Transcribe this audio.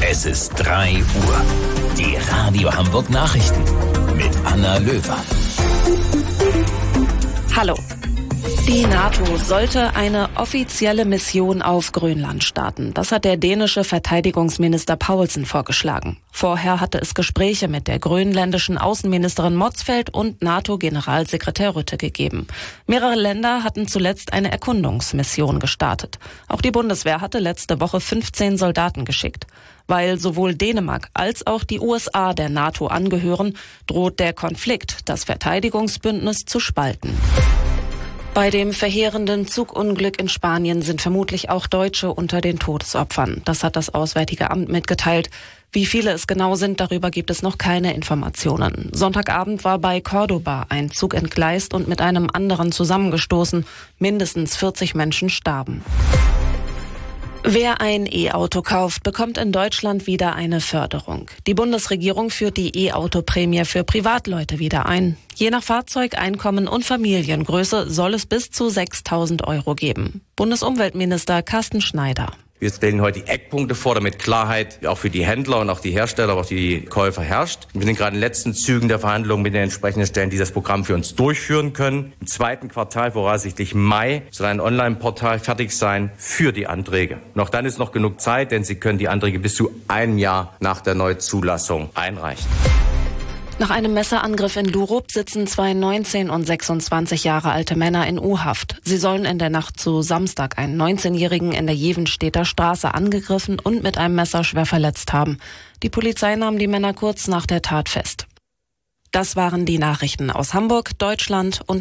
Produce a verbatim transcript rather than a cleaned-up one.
Es ist drei Uhr. Die Radio Hamburg Nachrichten mit Anna Löwer. Hallo. Die NATO sollte eine offizielle Mission auf Grönland starten. Das hat der dänische Verteidigungsminister Paulsen vorgeschlagen. Vorher hatte es Gespräche mit der grönländischen Außenministerin Motzfeldt und NATO-Generalsekretär Rutte gegeben. Mehrere Länder hatten zuletzt eine Erkundungsmission gestartet. Auch die Bundeswehr hatte letzte Woche fünfzehn Soldaten geschickt. Weil sowohl Dänemark als auch die U S A der NATO angehören, droht der Konflikt, das Verteidigungsbündnis zu spalten. Bei dem verheerenden Zugunglück in Spanien sind vermutlich auch Deutsche unter den Todesopfern. Das hat das Auswärtige Amt mitgeteilt. Wie viele es genau sind, darüber gibt es noch keine Informationen. Sonntagabend war bei Córdoba ein Zug entgleist und mit einem anderen zusammengestoßen. Mindestens vierzig Menschen starben. Wer ein E-Auto kauft, bekommt in Deutschland wieder eine Förderung. Die Bundesregierung führt die E-Auto-Prämie für Privatleute wieder ein. Je nach Fahrzeug, Einkommen und Familiengröße soll es bis zu sechstausend Euro geben. Bundesumweltminister Carsten Schneider. Wir stellen heute die Eckpunkte vor, damit Klarheit auch für die Händler und auch die Hersteller, aber auch die Käufer herrscht. Wir sind gerade in den letzten Zügen der Verhandlungen mit den entsprechenden Stellen, die das Programm für uns durchführen können. Im zweiten Quartal, voraussichtlich Mai, soll ein Online-Portal fertig sein für die Anträge. Und auch dann ist noch genug Zeit, denn Sie können die Anträge bis zu einem Jahr nach der Neuzulassung einreichen. Nach einem Messerangriff in Lurup sitzen zwei neunzehn und sechsundzwanzig Jahre alte Männer in U-Haft. Sie sollen in der Nacht zu Samstag einen neunzehnjährigen in der Jevenstedter Straße angegriffen und mit einem Messer schwer verletzt haben. Die Polizei nahm die Männer kurz nach der Tat fest. Das waren die Nachrichten aus Hamburg, Deutschland und